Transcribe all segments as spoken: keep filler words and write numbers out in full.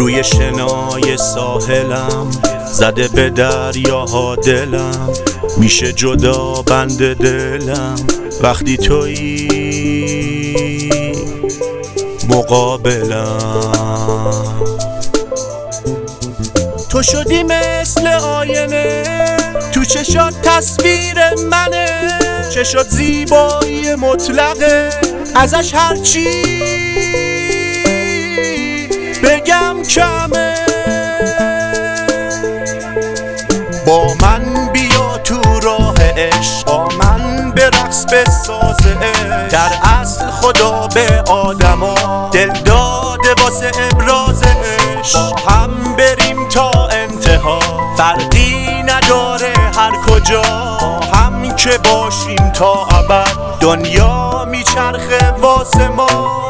روی شنای ساحلم، زده به دریاها دلم، میشه جدا بند دلم وقتی تویی مقابلم. تو شدی مثل آینه، تو چشات تصویر منه، چشات زیبایی مطلقه، ازش هرچی بگم کمه. با من بیا تو راه عشق، با من به رقص بساز عشق. در اصل خدا به آدما دل داده واسه ابراز عشق. با هم بریم تا انتها، فرقی نداره هر کجا، با هم که باشیم تا ابد، دنیا میچرخه واسه ما.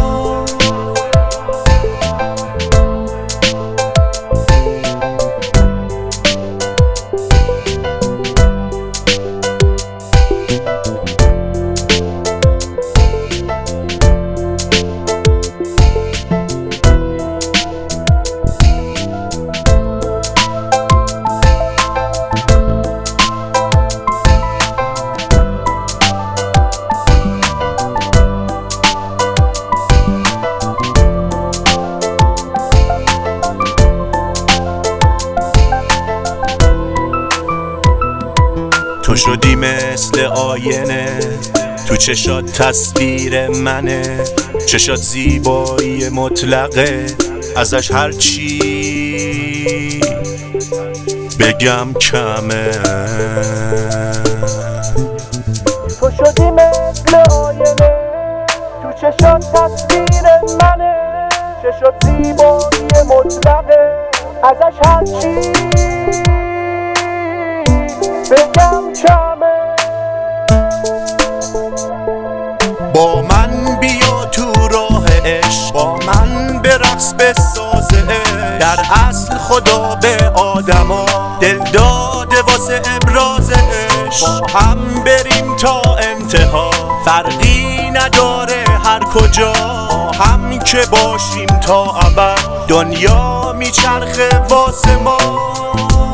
تو شدی مثل آینه، تو چشات تصویر منه، چشات زیبایی مطلقه، ازش هرچی بگم کمه. تو شدی مثل آینه، تو چشات تصویر منه، چشات زیبایی مطلقه، ازش هرچی بگم کمه. با من بیا تو راه عشق، با من به رقص بساز عشق. در اصل خدا به آدما دل داده واسه ابراز عشق. با هم بریم تا انتها، فرقی نداره هر کجا، با هم که باشیم تا ابد، دنیا میچرخه واسه ما.